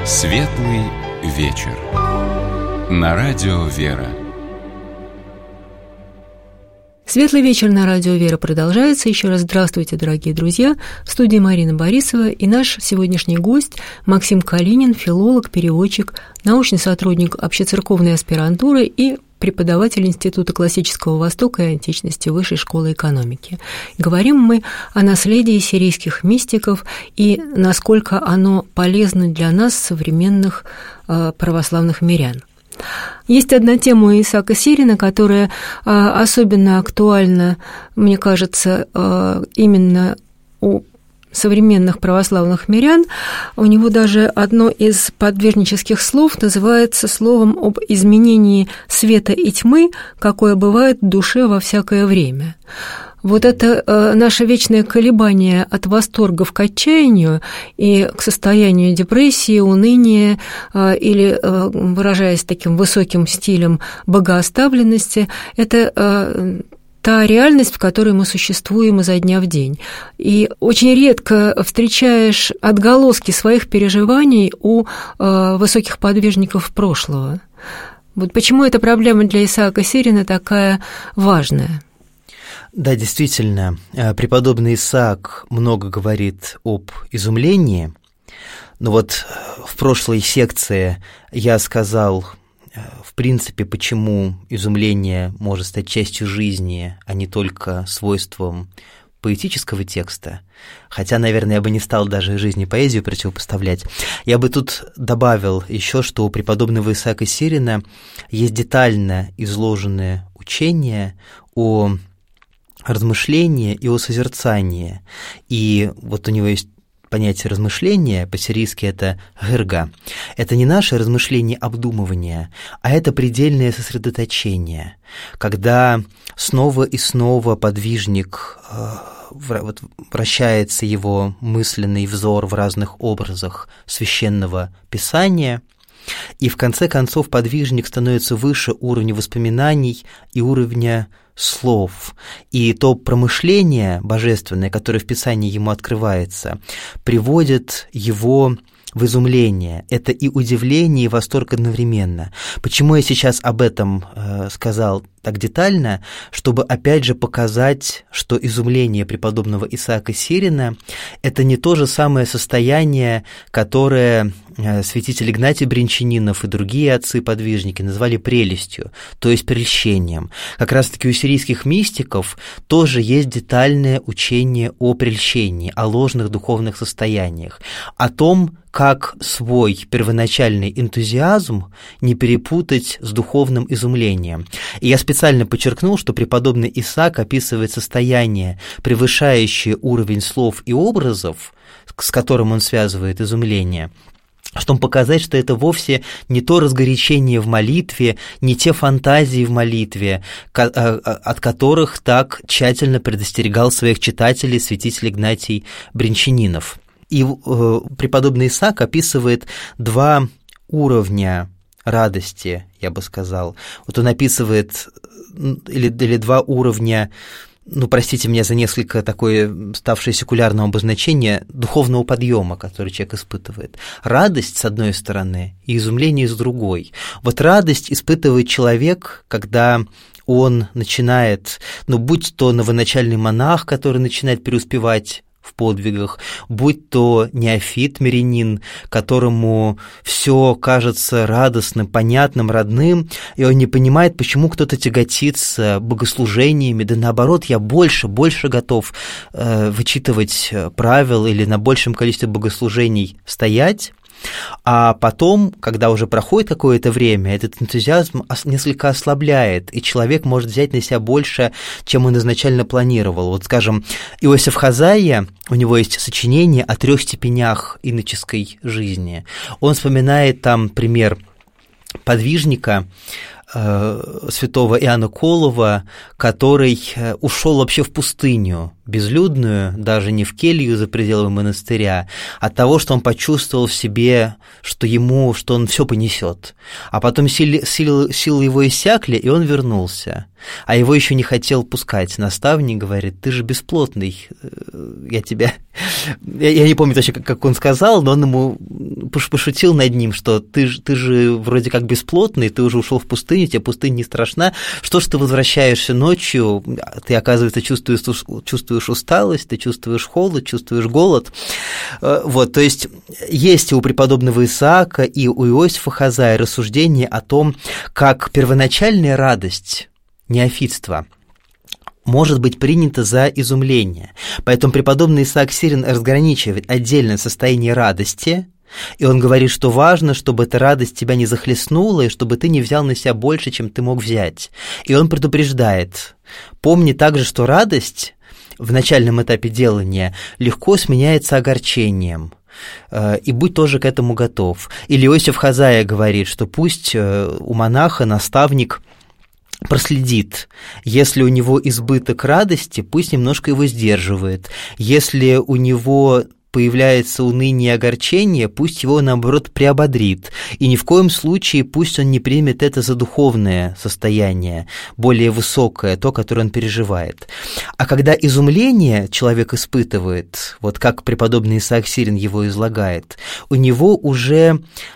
Светлый вечер. На радио «Вера». Светлый вечер на радио «Вера» продолжается. Еще раз здравствуйте, дорогие друзья. В студии Марина Борисова и наш сегодняшний гость Максим Калинин, филолог, переводчик, научный сотрудник общецерковной аспирантуры и преподаватель Института классического Востока и античности Высшей школы экономики. Говорим мы о наследии сирийских мистиков и насколько оно полезно для нас, современных православных мирян. Есть одна тема у Исаака Сирина, которая особенно актуальна, мне кажется, именно у современных православных мирян. У него даже одно из подвижнических слов называется словом об изменении света и тьмы, какое бывает в душе во всякое время. Вот это наше вечное колебание от восторгов к отчаянию и к состоянию депрессии, уныния или, выражаясь таким высоким стилем, богооставленности, это та реальность, в которой мы существуем изо дня в день. И очень редко встречаешь отголоски своих переживаний у высоких подвижников прошлого. Вот почему эта проблема для Исаака Сирина такая важная? Да, действительно, преподобный Исаак много говорит об изумлении, но вот в прошлой секции я сказал, в принципе, почему изумление может стать частью жизни, а не только свойством поэтического текста, хотя, наверное, я бы не стал даже жизни поэзию противопоставлять. Я бы тут добавил еще, что у преподобного Исаака Сирина есть детально изложенное учение о размышление и о созерцании. И вот у него есть понятие размышления, по-сирийски это гырга. Это не наше размышление, обдумывание, а это предельное сосредоточение, когда снова и снова подвижник, вращается его мысленный взор в разных образах священного писания, и в конце концов подвижник становится выше уровня воспоминаний и уровня слов, и то промышление божественное, которое в Писании ему открывается, приводит его в изумление. Это и удивление, и восторг одновременно. Почему я сейчас об этом сказал так детально? Чтобы опять же показать, что изумление преподобного Исаака Сирина – это не то же самое состояние, которое святитель Игнатий Брянчанинов и другие отцы-подвижники назвали прелестью, то есть прельщением. Как раз-таки у сирийских мистиков тоже есть детальное учение о прельщении, о ложных духовных состояниях, о том, как свой первоначальный энтузиазм не перепутать с духовным изумлением. И я специально подчеркнул, что преподобный Исаак описывает состояние, превышающее уровень слов и образов, с которым он связывает изумление, чтобы показать, что это вовсе не то разгорячение в молитве, не те фантазии в молитве, от которых так тщательно предостерегал своих читателей святитель Игнатий Брянчанинов. И преподобный Исаак описывает два уровня радости, я бы сказал. Вот он описывает или два уровня, простите меня за несколько такое ставшее секулярным обозначение, духовного подъема, который человек испытывает. Радость с одной стороны и изумление с другой. Вот радость испытывает человек, когда он начинает, будь то новоначальный монах, который начинает преуспевать в подвигах, будь то неофит, мирянин, которому все кажется радостным, понятным, родным, и он не понимает, почему кто-то тяготится богослужениями, да наоборот, я больше готов вычитывать правил или на большем количестве богослужений стоять. А потом, когда уже проходит какое-то время, этот энтузиазм несколько ослабляет, и человек может взять на себя больше, чем он изначально планировал. Вот, скажем, Иосиф Хазаия, у него есть сочинение о 3 степенях иноческой жизни. Он вспоминает там пример подвижника, святого Иоанна Колова, который ушел вообще в пустыню, безлюдную, даже не в келью за пределами монастыря, от того, что он почувствовал в себе, что он все понесет. А потом силы его иссякли, и он вернулся. А его еще не хотел пускать. Наставник говорит: ты же бесплотный, я не помню точно, как он сказал, но он ему пошутил над ним, что ты же вроде как бесплотный, ты уже ушел в пустыню, тебе пустыня не страшна, что ж ты возвращаешься ночью, ты, оказывается, чувствуешь усталость, ты чувствуешь холод, чувствуешь голод. Вот, то есть у преподобного Исаака и у Иосифа Хазая рассуждение о том, как первоначальная радость, неофитство, может быть принято за изумление. Поэтому преподобный Исаак Сирин разграничивает отдельное состояние радости, и он говорит, что важно, чтобы эта радость тебя не захлестнула, и чтобы ты не взял на себя больше, чем ты мог взять. И он предупреждает: помни также, что радость в начальном этапе делания легко сменяется огорчением, и будь тоже к этому готов. Или Иосиф Хазая говорит, что пусть у монаха наставник проследит. Если у него избыток радости, пусть немножко его сдерживает. Если у него появляется уныние и огорчение, пусть его, наоборот, приободрит. И ни в коем случае пусть он не примет это за духовное состояние, более высокое, то, которое он переживает. А когда изумление человек испытывает, вот как преподобный Исаак Сирин его излагает, у него уже...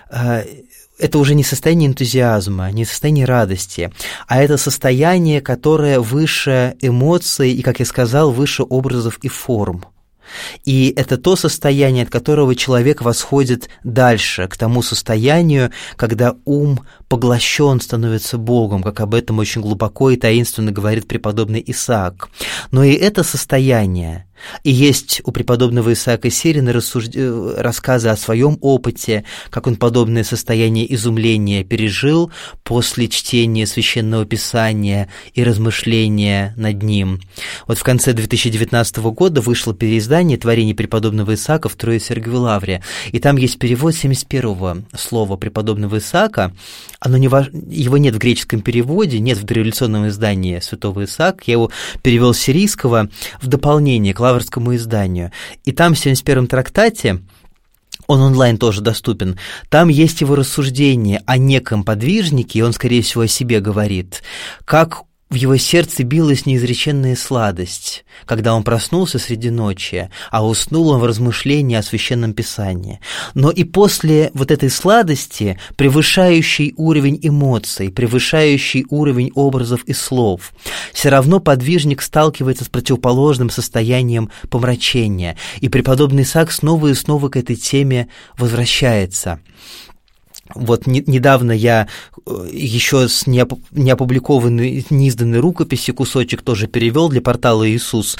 это уже не состояние энтузиазма, не состояние радости, а это состояние, которое выше эмоций и, как я сказал, выше образов и форм. И это то состояние, от которого человек восходит дальше, к тому состоянию, когда ум поглощен становится Богом, как об этом очень глубоко и таинственно говорит преподобный Исаак. Но и это состояние, и есть у преподобного Исаака Сирина рассказы о своем опыте, как он подобное состояние изумления пережил после чтения Священного Писания и размышления над ним. Вот в конце 2019 года вышло переиздание творений преподобного Исаака в Троице-Сергиевой Лавре, и там есть перевод 71-го слова преподобного Исаака. Его нет в греческом переводе, нет в дореволюционном издании святого Исаака, я его перевел с сирийского в дополнение к лаврскому изданию. И там в 71-м трактате, он онлайн тоже доступен, там есть его рассуждение о неком подвижнике, и он, скорее всего, о себе говорит, как в его сердце билась неизреченная сладость, когда он проснулся среди ночи, а уснул он в размышлении о Священном Писании. Но и после вот этой сладости, превышающей уровень эмоций, превышающей уровень образов и слов, все равно подвижник сталкивается с противоположным состоянием помрачения, и преподобный Исаак снова и снова к этой теме возвращается. Вот недавно я еще с неопубликованной, неизданной рукописи кусочек тоже перевел для портала «Иисус»,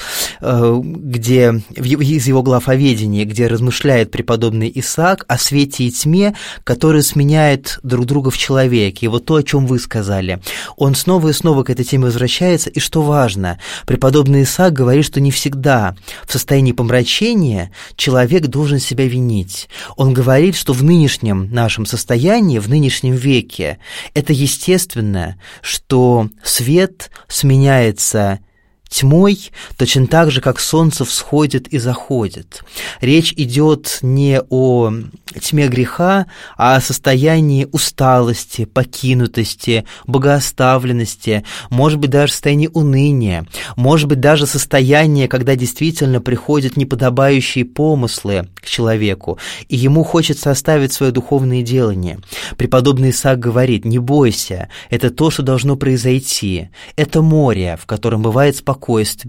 где из его глав о ведении, где размышляет преподобный Исаак о свете и тьме, которые сменяют друг друга в человеке. И вот то, о чем вы сказали. Он снова и снова к этой теме возвращается, и что важно, преподобный Исаак говорит, что не всегда в состоянии помрачения человек должен себя винить. Он говорит, что в нынешнем нашем состоянии, в нынешнем веке, это естественно, что свет сменяется тьмой, точно так же, как солнце всходит и заходит. Речь идет не о тьме греха, а о состоянии усталости, покинутости, богооставленности, может быть, даже состоянии уныния, может быть, даже состояние, когда действительно приходят неподобающие помыслы к человеку, и ему хочется оставить свое духовное делание. Преподобный Исаак говорит: не бойся, это то, что должно произойти, это море, в котором бывает спокойствие,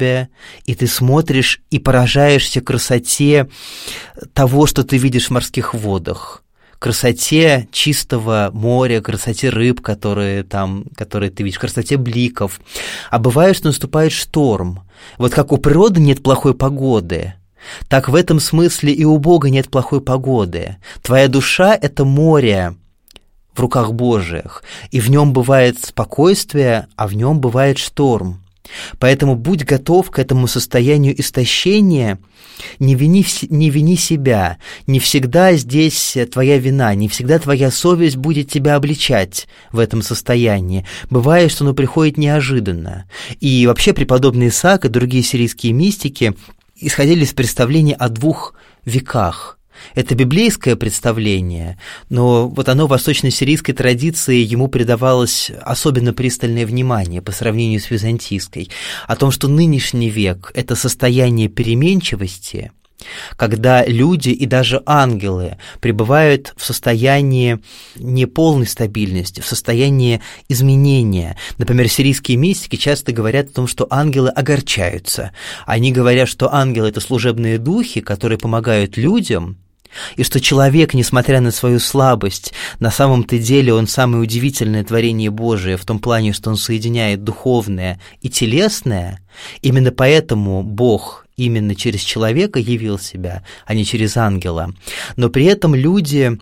и ты смотришь и поражаешься красоте того, что ты видишь в морских водах, красоте чистого моря, красоте рыб, которые ты видишь, красоте бликов. А бывает, что наступает шторм. Вот как у природы нет плохой погоды, так в этом смысле и у Бога нет плохой погоды. Твоя душа — это море в руках Божиих, и в нем бывает спокойствие, а в нем бывает шторм. Поэтому будь готов к этому состоянию истощения, не вини себя, не всегда здесь твоя вина, не всегда твоя совесть будет тебя обличать в этом состоянии. Бывает, что оно приходит неожиданно. И вообще преподобный Исаак и другие сирийские мистики исходили из представления о двух веках. Это библейское представление, но вот оно в восточно-сирийской традиции ему придавалось особенно пристальное внимание по сравнению с византийской, о том, что нынешний век – это состояние переменчивости, когда люди и даже ангелы пребывают в состоянии неполной стабильности, в состоянии изменения. Например, сирийские мистики часто говорят о том, что ангелы огорчаются. Они говорят, что ангелы – это служебные духи, которые помогают людям, и что человек, несмотря на свою слабость, на самом-то деле он самое удивительное творение Божие в том плане, что он соединяет духовное и телесное. Именно поэтому Бог именно через человека явил себя, а не через ангела. Но при этом люди,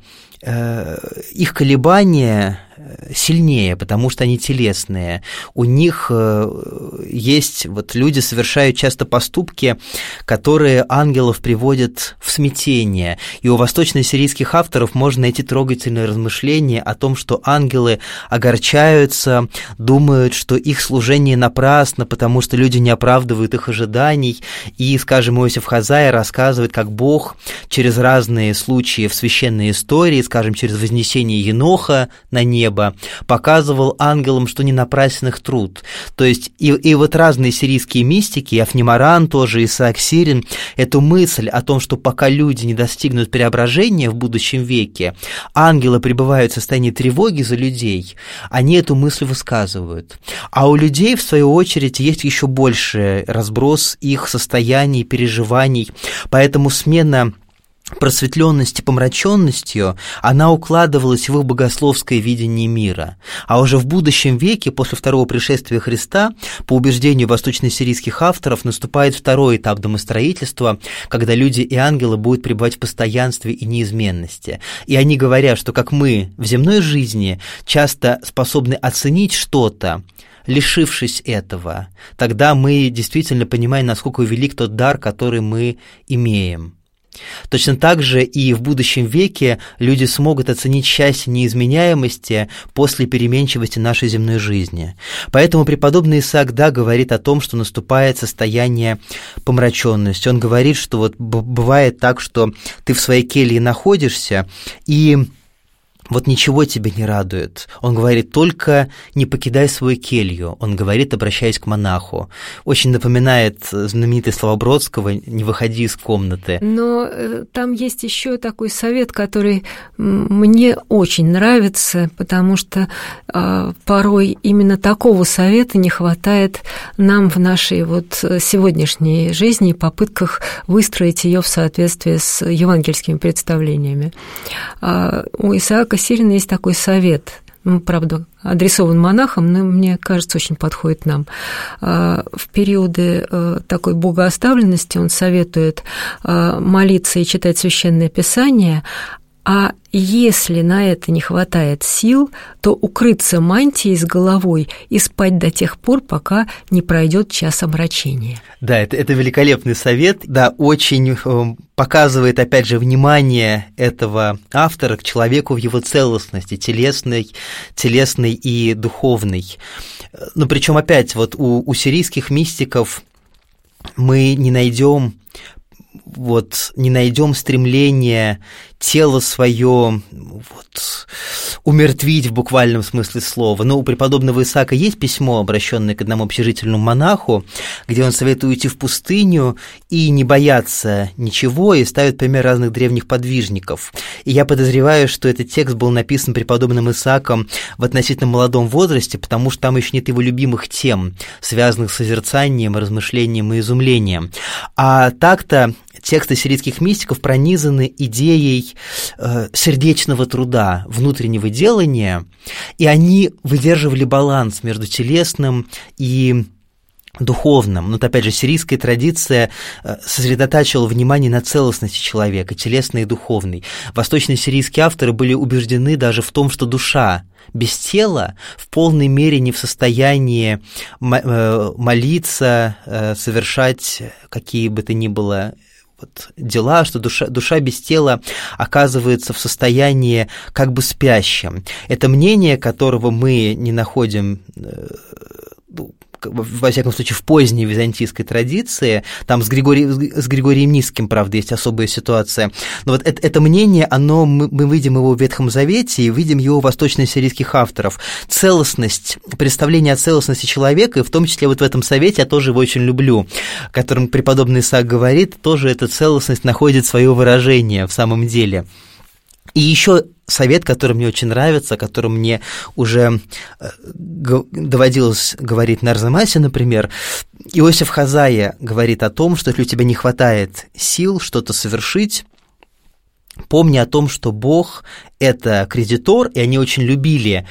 их колебания сильнее, потому что они телесные. У них есть, люди совершают часто поступки, которые ангелов приводят в смятение. И у восточно-сирийских авторов можно найти трогательное размышление о том, что ангелы огорчаются, думают, что их служение напрасно, потому что люди не оправдывают их ожиданий. И, скажем, Иосиф Хаззайя рассказывает, как Бог через разные случаи в священной истории, скажем, через вознесение Еноха на небо, показывал ангелам, что не напрасен их труд. То есть и разные сирийские мистики, Афнимаран тоже, Исаак Сирин, эту мысль о том, что пока люди не достигнут преображения в будущем веке, ангелы пребывают в состоянии тревоги за людей, они эту мысль высказывают. А у людей, в свою очередь, есть еще больше разброс их состояний, переживаний, поэтому смена просветленности помраченностью, она укладывалась в их богословское видение мира. А уже в будущем веке, после второго пришествия Христа, по убеждению восточно-сирийских авторов, наступает второй этап домостроительства, когда люди и ангелы будут пребывать в постоянстве и неизменности. И они говорят, что как мы в земной жизни часто способны оценить что-то, лишившись этого, тогда мы действительно понимаем, насколько велик тот дар, который мы имеем. Точно так же и в будущем веке люди смогут оценить счастье неизменяемости после переменчивости нашей земной жизни. Поэтому преподобный Исаак говорит о том, что наступает состояние помраченности. Он говорит, что бывает так, что ты в своей келье находишься, и ничего тебя не радует. Он говорит, только не покидай свою келью. Он говорит, обращаясь к монаху. Очень напоминает знаменитые слова Бродского «не выходи из комнаты». Но там есть еще такой совет, который мне очень нравится, потому что порой именно такого совета не хватает нам в нашей сегодняшней жизни и попытках выстроить ее в соответствии с евангельскими представлениями. У Исаака Сирина есть такой совет, правда, адресован монахам, но, мне кажется, очень подходит нам. В периоды такой богооставленности он советует молиться и читать Священное Писание, а если на это не хватает сил, то укрыться мантией с головой и спать до тех пор, пока не пройдет час омрачения. Да, это великолепный совет, очень показывает, опять же, внимание этого автора к человеку в его целостности, телесной и духовной. Но причем опять у сирийских мистиков мы не найдем стремление тело свое умертвить в буквальном смысле слова. Но у преподобного Исаака есть письмо, обращенное к одному общежительному монаху, где он советует уйти в пустыню и не бояться ничего, и ставит пример разных древних подвижников. И я подозреваю, что этот текст был написан преподобным Исааком в относительно молодом возрасте, потому что там еще нет его любимых тем, связанных с созерцанием, размышлением и изумлением. А так-то тексты сирийских мистиков пронизаны идеей сердечного труда, внутреннего делания, и они выдерживали баланс между телесным и духовным. Но, опять же, сирийская традиция сосредотачивала внимание на целостности человека, телесной и духовной. Восточные сирийские авторы были убеждены даже в том, что душа без тела в полной мере не в состоянии молиться, совершать какие бы то ни было дела, что душа без тела оказывается в состоянии как бы спящем. Это мнение, которого мы не находим во всяком случае, в поздней византийской традиции, там с Григорием Низким, правда, есть особая ситуация, но вот это мнение, мы видим его в Ветхом Завете и видим его у восточно-сирийских авторов. Целостность, представление о целостности человека, и в том числе вот в этом совете я тоже его очень люблю, которым преподобный Исаак говорит, тоже эта целостность находит свое выражение в самом деле. И еще совет, который мне очень нравится, о котором мне уже доводилось говорить на Арзамасе, например, Иосиф Хаззая говорит о том, что если у тебя не хватает сил что-то совершить, помни о том, что Бог – это кредитор, и они очень любили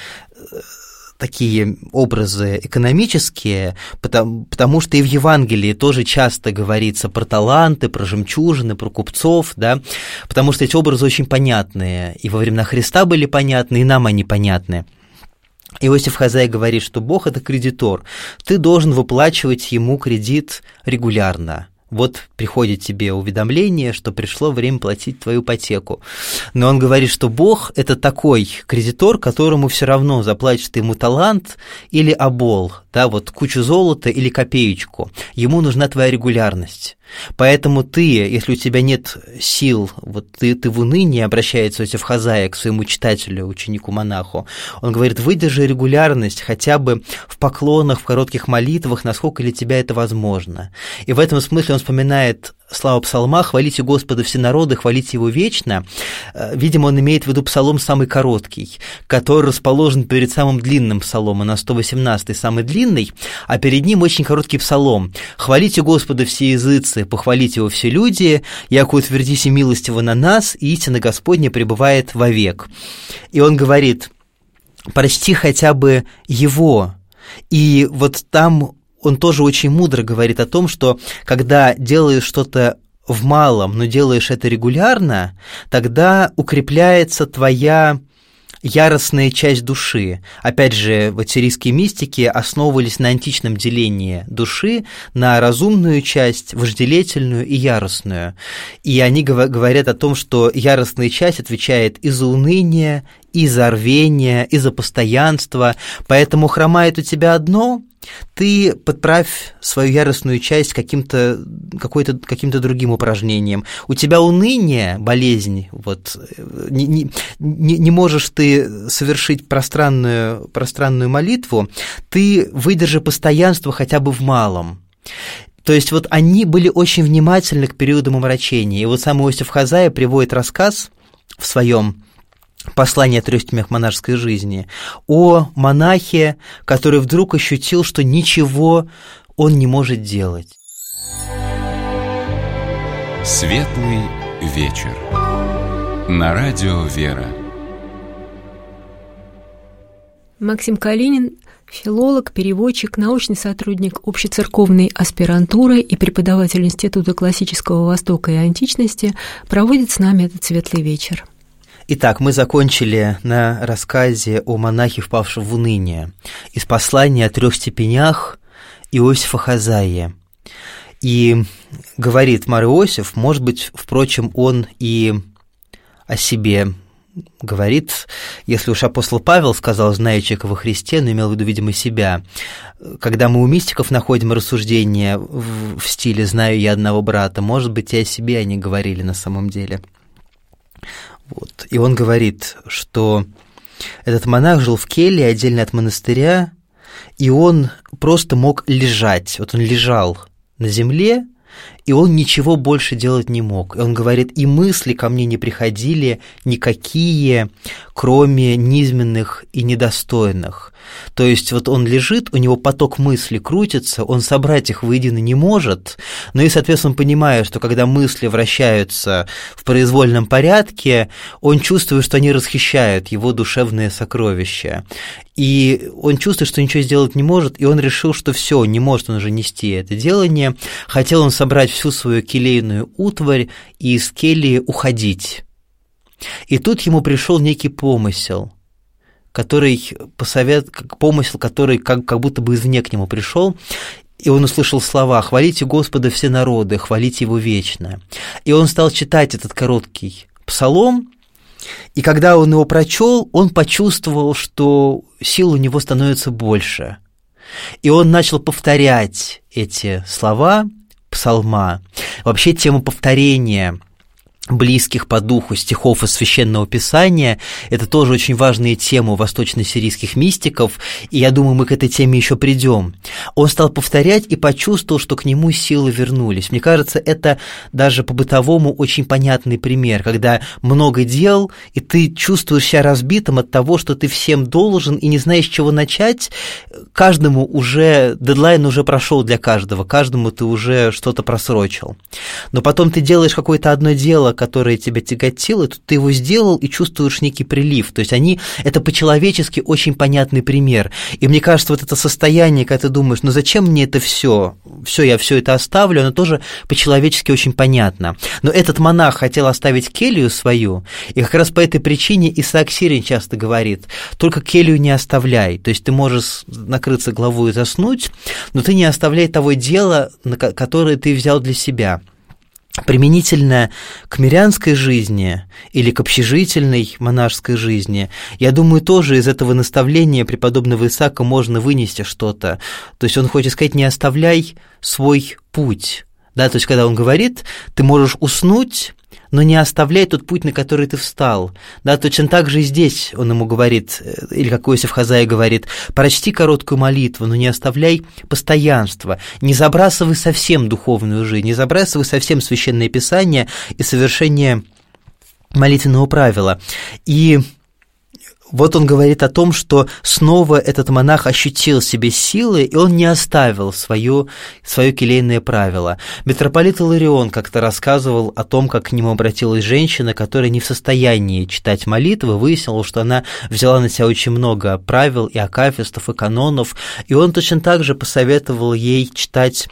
такие образы экономические, потому что и в Евангелии тоже часто говорится про таланты, про жемчужины, про купцов, да, потому что эти образы очень понятные, и во времена Христа были понятны, и нам они понятны. Иосиф Хаззай говорит, что Бог – это кредитор, ты должен выплачивать ему кредит регулярно. Вот приходит тебе уведомление, что пришло время платить твою ипотеку. Но он говорит, что Бог – это такой кредитор, которому все равно заплатит ему талант или обол, да, вот кучу золота или копеечку. Ему нужна твоя регулярность. Поэтому ты, если у тебя нет сил, вот ты в унынии, обращается Иосиф Хаззай к своему читателю, ученику-монаху, он говорит, выдержи регулярность хотя бы в поклонах, в коротких молитвах, насколько для тебя это возможно. И в этом смысле он вспоминает слава псалма «Хвалите Господа все народы, хвалите Его вечно». Видимо, он имеет в виду псалом самый короткий, который расположен перед самым длинным псаломом, на 118-й самый длинный, а перед ним очень короткий псалом «Хвалите Господа все языцы, похвалите Его все люди, яко утвердися милостиво на нас, и истина Господня пребывает вовек». И он говорит, прочти хотя бы Его, и вот там он тоже очень мудро говорит о том, что когда делаешь что-то в малом, но делаешь это регулярно, тогда укрепляется твоя яростная часть души. Опять же, вот сирийские мистики основывались на античном делении души на разумную часть, вожделительную и яростную. И они говорят о том, что яростная часть отвечает и за уныние, и за рвение, и за постоянство, поэтому хромает у тебя одно, ты подправь свою яростную часть каким-то другим упражнением. У тебя уныние, болезнь, вот, не можешь ты совершить пространную молитву, ты выдержи постоянство хотя бы в малом. То есть вот они были очень внимательны к периодам омрачения. И вот сам Иосиф Хаззай приводит рассказ в своем «Послание о 3 степенях монашеской жизни» о монахе, который вдруг ощутил, что ничего он не может делать. Светлый вечер. На радио «Вера». Максим Калинин, филолог, переводчик, научный сотрудник общецерковной аспирантуры и преподаватель Института классического Востока и античности, проводит с нами этот светлый вечер. Итак, мы закончили на рассказе о монахе, впавшем в уныние, из послания о 3 степенях Иосифа Хаззая. И говорит Мар Иосиф, может быть, впрочем, он и о себе говорит, если уж апостол Павел сказал «зная человека во Христе», но имел в виду, видимо, себя. Когда мы у мистиков находим рассуждения в стиле «знаю я одного брата», может быть, и о себе они говорили на самом деле. Вот. И он говорит, что этот монах жил в келье, отдельно от монастыря, и он просто мог лежать. Вот он лежал на земле, и он ничего больше делать не мог. И он говорит, и мысли ко мне не приходили никакие, кроме низменных и недостойных. То есть вот он лежит, у него поток мыслей крутится, он собрать их воедино не может, но и, соответственно, понимая, что когда мысли вращаются в произвольном порядке, он чувствует, что они расхищают его душевные сокровища. И он чувствует, что ничего сделать не может, и он решил, что все, не может он уже нести это делание. Хотел он собрать всю свою келейную утварь и из кельи уходить. И тут ему пришел некий помысел, который как будто бы извне к нему пришел, и он услышал слова «Хвалите Господа все народы, хвалите Его вечно». И он стал читать этот короткий псалом, и когда он его прочел, он почувствовал, что сил у него становится больше. И он начал повторять эти слова псалма. Вообще тема повторения близких по духу стихов из Священного Писания – это тоже очень важная тема у восточно-сирийских мистиков, и я думаю, мы к этой теме еще придем. Он стал повторять и почувствовал, что к нему силы вернулись. Мне кажется, это даже по-бытовому очень понятный пример, когда много дел, и ты чувствуешь себя разбитым от того, что ты всем должен, и не знаешь, с чего начать. Каждому уже, дедлайн уже прошел для каждого, каждому ты уже что-то просрочил. Но потом ты делаешь какое-то одно дело, которое тебя тяготило, тут ты его сделал и чувствуешь некий прилив. То есть это по-человечески очень понятный пример. И мне кажется, вот это состояние, когда ты думаешь, ну зачем мне это все, я все это оставлю, оно тоже по-человечески очень понятно. Но этот монах хотел оставить келью свою, и как раз по этой причине Исаак Сирин часто говорит, только келью не оставляй. То есть ты можешь накрыться головой и заснуть, но ты не оставляй того дела, которое ты взял для себя. Применительно к мирянской жизни или к общежительной монашеской жизни, я думаю, тоже из этого наставления преподобного Исаака можно вынести что-то. То есть он хочет сказать, не оставляй свой путь. Да, то есть когда он говорит, ты можешь уснуть, но не оставляй тот путь, на который ты встал. Да, точно так же и здесь он ему говорит, или как Иосиф Хазай говорит, прочти короткую молитву, но не оставляй постоянства, не забрасывай совсем духовную жизнь, не забрасывай совсем Священное Писание и совершение молитвенного правила. И вот он говорит о том, что снова этот монах ощутил в себе силы, и он не оставил свое келейное правило. Митрополит Иларион как-то рассказывал о том, как к нему обратилась женщина, которая не в состоянии читать молитвы, выяснилось, что она взяла на себя очень много правил и акафистов, и канонов, и он точно так же посоветовал ей читать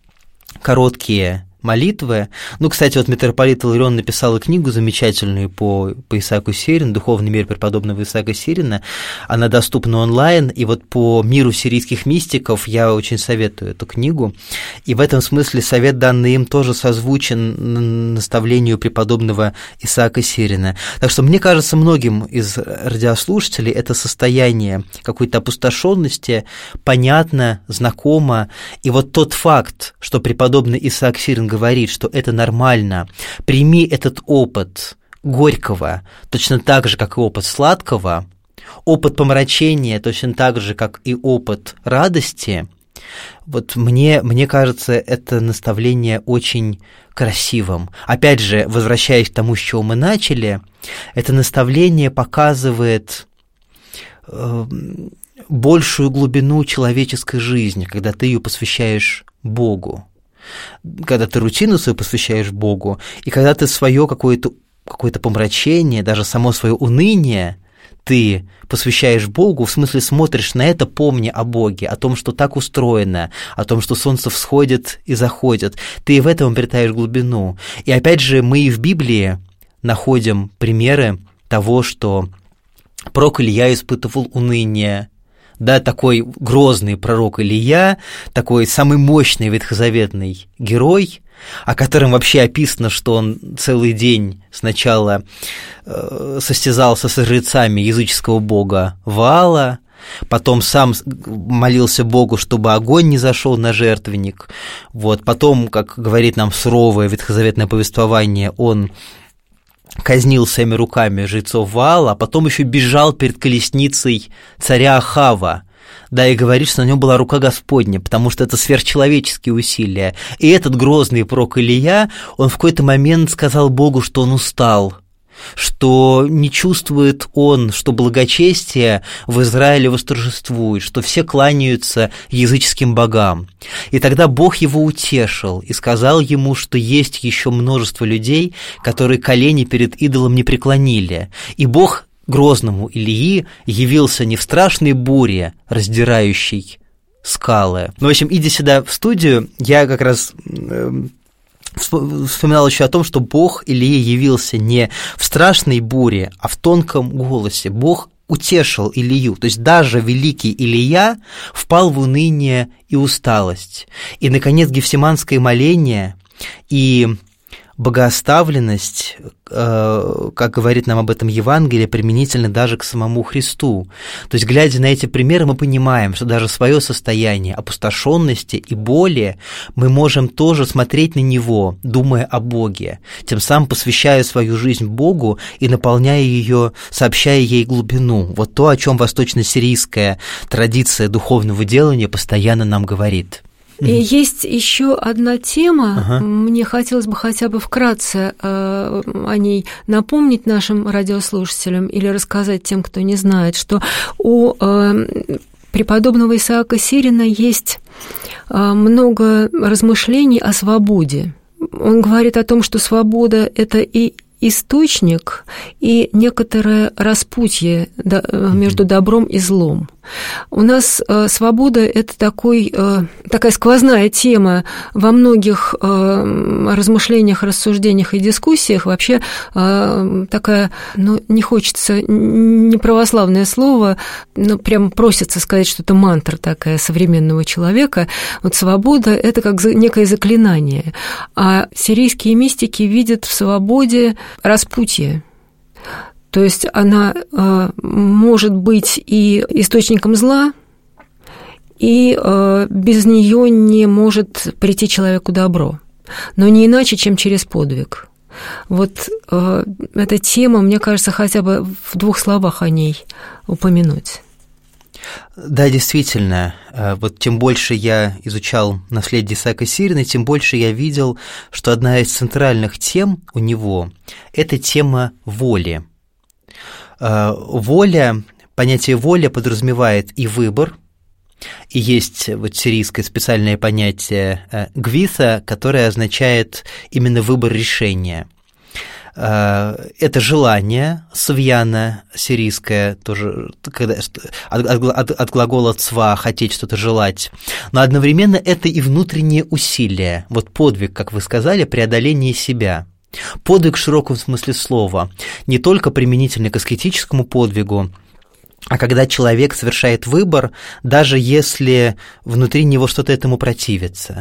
короткие молитвы. Ну, кстати, вот митрополит Иларион написал и книгу замечательную по Исааку Сирину, «Духовный мир преподобного Исаака Сирина». Она доступна онлайн, и вот по миру сирийских мистиков я очень советую эту книгу. И в этом смысле совет, данный им, тоже созвучен наставлению преподобного Исаака Сирина. Так что, мне кажется, многим из радиослушателей это состояние какой-то опустошенности понятно, знакомо. И вот тот факт, что преподобный Исаак Сирин говорит, что это нормально, прими этот опыт горького, точно так же, как и опыт сладкого, опыт помрачения, точно так же, как и опыт радости. Вот мне кажется, это наставление очень красивым. Опять же, возвращаясь к тому, с чего мы начали, это наставление показывает большую глубину человеческой жизни, когда ты ее посвящаешь Богу. Когда ты рутину свою посвящаешь Богу, и когда ты свое какое-то помрачение, даже само свое уныние ты посвящаешь Богу, в смысле смотришь на это, помня о Боге, о том, что так устроено, о том, что солнце всходит и заходит, ты и в этом обретаешь глубину. И опять же, мы и в Библии находим примеры того, что пророк Илия испытывал уныние. Да, такой грозный пророк Илия, такой самый мощный ветхозаветный герой, о котором вообще описано, что он целый день сначала состязался с жрецами языческого бога Ваала, потом сам молился Богу, чтобы огонь не зашел на жертвенник, вот, потом, как говорит нам суровое ветхозаветное повествование, он казнил своими руками жрецов Ваала, а потом еще бежал перед колесницей царя Ахава, да, и говорит, что на нем была рука Господня, потому что это сверхчеловеческие усилия. И этот грозный пророк Илия, он в какой-то момент сказал Богу, что он устал, что не чувствует он, что благочестие в Израиле восторжествует, что все кланяются языческим богам. И тогда Бог его утешил и сказал ему, что есть еще множество людей, которые колени перед идолом не преклонили. И Бог грозному Илии явился не в страшной буре, раздирающей скалы. Ну, в общем, идя сюда в студию, я как раз вспоминал еще о том, что Бог Илии явился не в страшной буре, а в тонком голосе. Бог утешил Илию, то есть даже великий Илия впал в уныние и усталость. И, наконец, гефсиманское моление и богооставленность, как говорит нам об этом Евангелие, применительно даже к самому Христу. То есть, глядя на эти примеры, мы понимаем, что даже свое состояние опустошенности и боли мы можем тоже смотреть на него, думая о Боге, тем самым посвящая свою жизнь Богу и наполняя ее, сообщая ей глубину. Вот то, о чем восточно-сирийская традиция духовного делания постоянно нам говорит. И есть еще одна тема, мне хотелось бы хотя бы вкратце о ней напомнить нашим радиослушателям или рассказать тем, кто не знает, что у преподобного Исаака Сирина есть много размышлений о свободе. Он говорит о том, что свобода – это и источник, и некоторое распутье между добром и злом. У нас свобода – это такая сквозная тема во многих размышлениях, рассуждениях и дискуссиях. Вообще такая, не хочется неправославное слово, но прям просится сказать, что это мантра такая современного человека. Вот свобода – это как некое заклинание. А сирийские мистики видят в свободе распутье. То есть она может быть и источником зла, и без нее не может прийти человеку добро, но не иначе, чем через подвиг. Вот эта тема, мне кажется, хотя бы в 2 словах о ней упомянуть. Да, действительно, вот чем больше я изучал наследие Исаака Сирина, тем больше я видел, что одна из центральных тем у него – это тема воли. Воля, понятие воля подразумевает и выбор, и есть вот сирийское специальное понятие гвиса, которое означает именно выбор решения. Это желание, савьяна сирийское, тоже от глагола цва, хотеть что-то желать, но одновременно это и внутреннее усилие, вот подвиг, как вы сказали, преодоление себя. Подвиг в широком смысле слова, не только применительно к аскетическому подвигу, а когда человек совершает выбор, даже если внутри него что-то этому противится.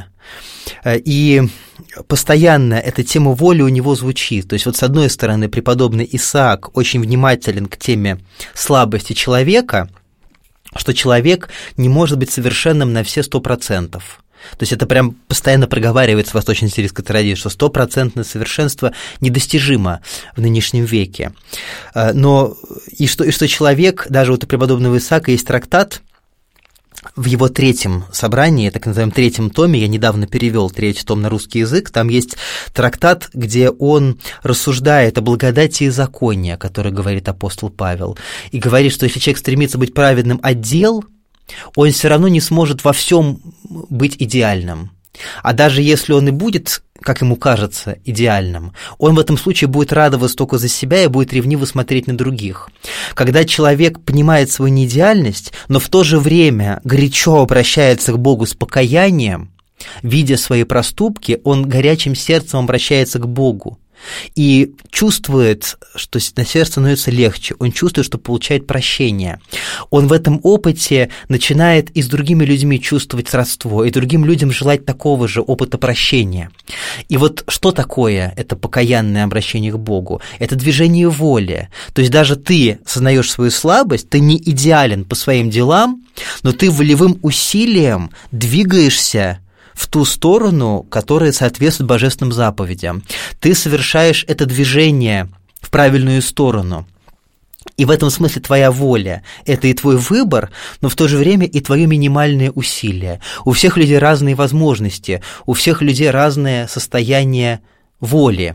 И постоянно эта тема воли у него звучит. То есть вот с одной стороны преподобный Исаак очень внимателен к теме слабости человека, что человек не может быть совершенным на все 100%. То есть это прям постоянно проговаривается в восточно-сирийской традиции, что 100% совершенство недостижимо в нынешнем веке. Но и что человек, даже вот у преподобного Исаака есть трактат в его 3-м собрании, так называемом 3-м томе, я недавно перевел 3-й том на русский язык, там есть трактат, где он рассуждает о благодати и законе, о которой говорит апостол Павел, и говорит, что если человек стремится быть праведным от дел, он все равно не сможет во всем быть идеальным. А даже если он и будет, как ему кажется, идеальным, он в этом случае будет радоваться только за себя и будет ревниво смотреть на других. Когда человек понимает свою неидеальность, но в то же время горячо обращается к Богу с покаянием, видя свои проступки, он горячим сердцем обращается к Богу и чувствует, что на сердце становится легче, он чувствует, что получает прощение. Он в этом опыте начинает и с другими людьми чувствовать родство, и другим людям желать такого же опыта прощения. И вот что такое это покаянное обращение к Богу? Это движение воли. То есть даже ты сознаешь свою слабость, ты не идеален по своим делам, но ты волевым усилием двигаешься в ту сторону, которая соответствует божественным заповедям. Ты совершаешь это движение в правильную сторону. И в этом смысле твоя воля – это и твой выбор, но в то же время и твое минимальное усилие. У всех людей разные возможности, у всех людей разное состояние воли.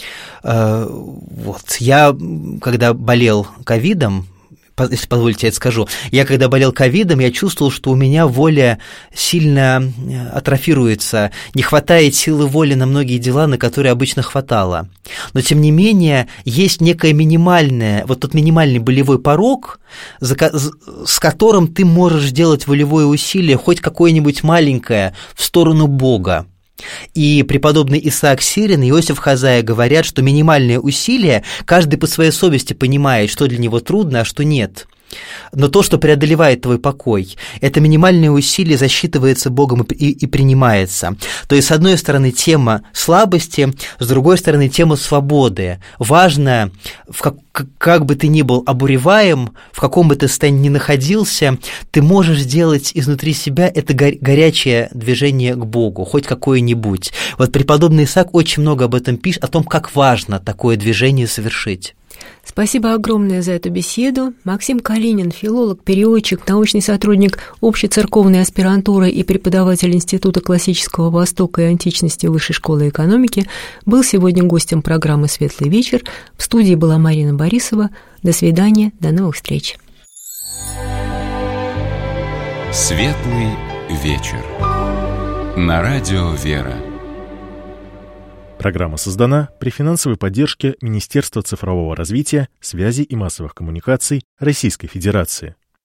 Вот. Я, когда болел ковидом, если позволите, я это скажу. Я, когда болел ковидом, я чувствовал, что у меня воля сильно атрофируется, не хватает силы воли на многие дела, на которые обычно хватало. Но, тем не менее, есть некое минимальное, вот тот минимальный болевой порог, с которым ты можешь делать волевое усилие, хоть какое-нибудь маленькое, в сторону Бога. И преподобный Исаак Сирин и Иосиф Хазая говорят, что минимальное усилие каждый по своей совести понимает, что для него трудно, а что нет. Но то, что преодолевает твой покой, это минимальное усилие засчитывается Богом и принимается. То есть, с одной стороны, тема слабости, с другой стороны, тема свободы. Важно, как бы ты ни был обуреваем, в каком бы ты состоянии ни находился, ты можешь сделать изнутри себя это горячее движение к Богу, хоть какое-нибудь. Вот преподобный Исаак очень много об этом пишет, о том, как важно такое движение совершить. Спасибо огромное за эту беседу. Максим Калинин, филолог, переводчик, научный сотрудник общецерковной аспирантуры и преподаватель Института классического Востока и античности Высшей школы экономики, был сегодня гостем программы «Светлый вечер». В студии была Марина Борисова. До свидания, до новых встреч. «Светлый вечер» на радио «Вера». Программа создана при финансовой поддержке Министерства цифрового развития, связи и массовых коммуникаций Российской Федерации.